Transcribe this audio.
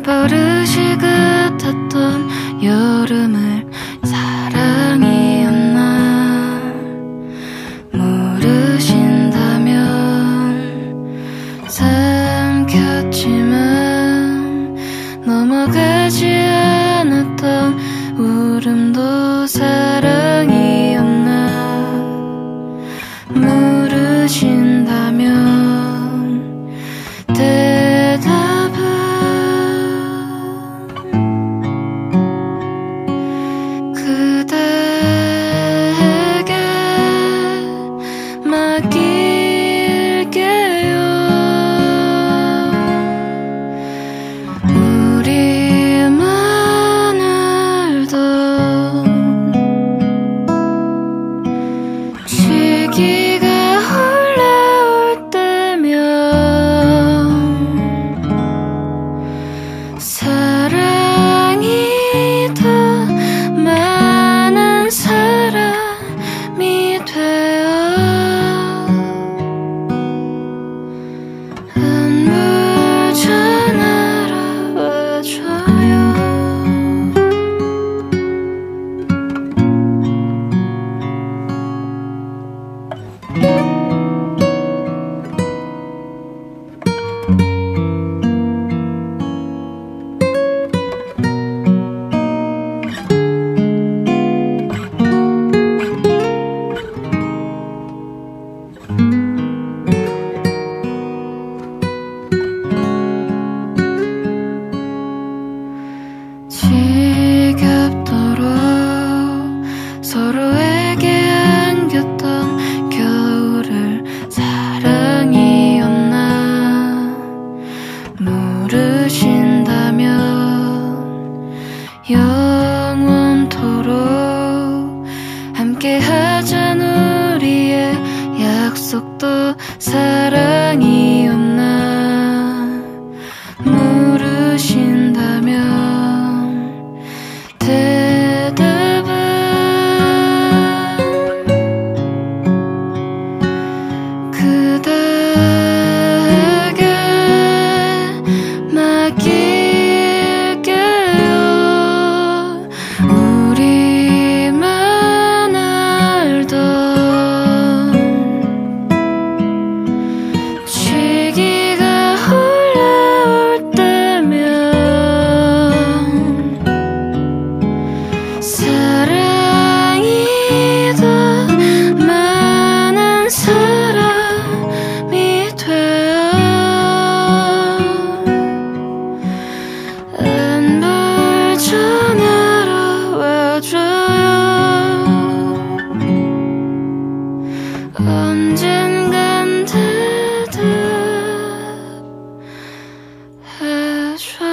버릇이 같았던 여름을 사랑이었나 모르신다면 삼켰지만 넘어가지 않았던 울음도 사랑이었나 모르신다면 대답은 그대에게 맡길게요. 우리만 알던 시기가 올라올 때면 사랑이 더 많은 사람이 되어 안부 전하러 와줘요. 지겹도록 서로에게 안겼던 겨울을 사랑이었나 모르신다면 영원토록 함께하잔 우리의 약속도 사랑이었나 모르신다면 대답은 그대에게 맡길게요. 우리만 알던 시기가 올라올 때면 사랑이 더 많은 사람이 되어 안부 전하러 와줘요. 언젠간 대답해줘.